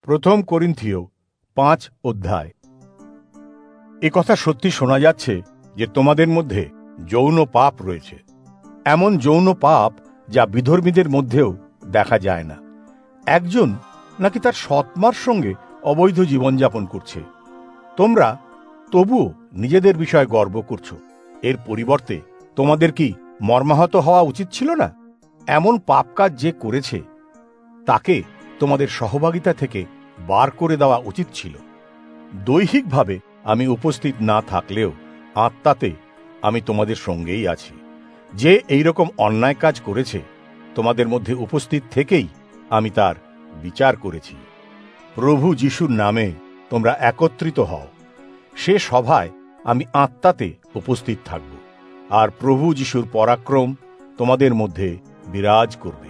প্রথম করিন্থীয় 5 অধ্যায়। এ কথা সত্যি শোনা যাচ্ছে যে তোমাদের মধ্যে যৌন পাপ রয়েছে, এমন যৌন পাপ যা বিধর্মীদের মধ্যেও দেখা যায় না। একজন নাকি তার সৎমার সঙ্গে অবৈধ জীবনযাপন করছে, তোমরা তবুও নিজেদের বিষয়ে গর্ব করছো। এর পরিবর্তে তোমাদের কি মর্মাহত হওয়া উচিত ছিল না? এমন পাপ কাজ যে করেছে তাকে তোমাদের সহভাগিতা থেকে বার করে দেওয়া উচিত ছিল। দৈহিকভাবে আমি উপস্থিত না থাকলেও আত্মাতে আমি তোমাদের সঙ্গেই আছি। যে এইরকম অন্যায় কাজ করেছে তোমাদের মধ্যে উপস্থিত থেকেই আমি তার বিচার করেছি। প্রভু যিশুর নামে তোমরা একত্রিত হও, সে সভায় আমি আত্মাতে উপস্থিত থাকব, আর প্রভু যিশুর পরাক্রম তোমাদের মধ্যে বিরাজ করবে।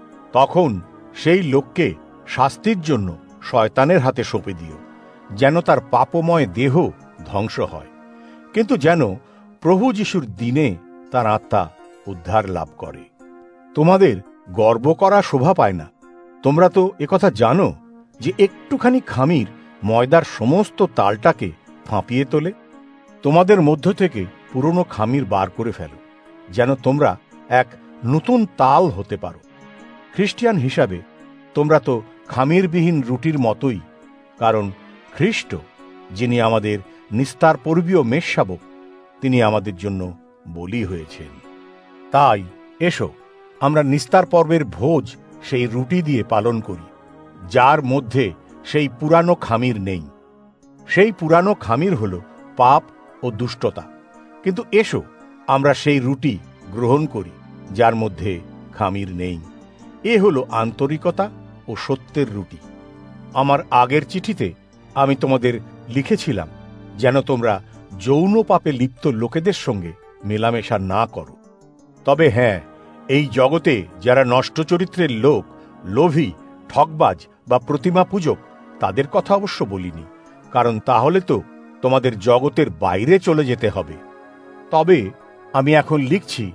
তখন সেই লোককে শাস্তির জন্য শয়তানের হাতে সঁপে দিও, যেন তার পাপময় দেহ ধ্বংস হয়, কিন্তু যেন প্রভু যিশুর দিনে তার আত্মা উদ্ধার লাভ করে। তোমাদের গর্ব করা শোভা পায় না। তোমরা তো একথা জানো যে একটুখানি খামির ময়দার সমস্ত তালটাকে ফাঁপিয়ে তোলে। তোমাদের মধ্য থেকে পুরনো খামির বার করে ফেলো, যেন তোমরা এক নতুন তাল হতে পারো। খ্রিস্টিয়ান হিসাবে তোমরা তো খামিরবিহীন রুটির মতোই, কারণ খ্রিস্ট, যিনি আমাদের নিস্তার পূর্বীয় মেষশাবক, তিনি আমাদের জন্য বলি হয়েছেন। তাই এসো, আমরা নিস্তার পর্বের ভোজ সেই রুটি দিয়ে পালন করি, যার মধ্যে সেই পুরানো খামির নেই। সেই পুরানো খামির হল পাপ ও দুষ্টতা, কিন্তু এসো আমরা সেই রুটি গ্রহণ করি যার মধ্যে খামির নেই। এ হল আন্তরিকতা ও সত্যের রুটি। আমার আগের চিঠিতে আমি তোমাদের লিখেছিলাম যেন তোমরা যৌন পাপে লিপ্ত লোকেদের সঙ্গে মেলামেশা না করো। তবে হ্যাঁ, এই জগতে যারা নষ্ট চরিত্রের লোক, লোভী, ঠকবাজ বা প্রতিমা পূজক, তাদের কথা অবশ্য বলিনি, কারণ তাহলে তো তোমাদের জগতের বাইরে চলে যেতে হবে। তবে আমি এখন লিখছি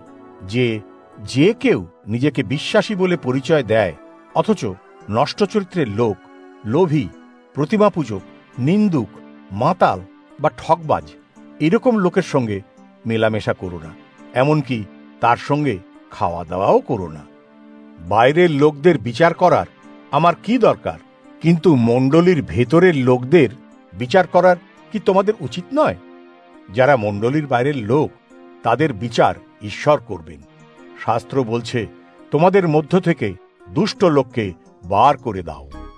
যে কেউ নিজেকে বিশ্বাসী বলে পরিচয় দেয়, অথচ নষ্ট চরিত্রের লোক, লোভী, প্রতিমা পূজক, নিন্দুক, মাতাল বা ঠকবাজ, এরকম লোকের সঙ্গে মেলামেশা করো না, এমনকি তার সঙ্গে খাওয়া দাওয়াও করো না। বাইরের লোকদের বিচার করার আমার কি দরকার, কিন্তু মণ্ডলীর ভেতরের লোকদের বিচার করার কি তোমাদের উচিত নয়? যারা মণ্ডলীর বাইরের লোক, তাদের বিচার ঈশ্বর করবেন। শাস্ত্র বলছে, তোমাদের মধ্য থেকে দুষ্ট লোককে বার করে দাও।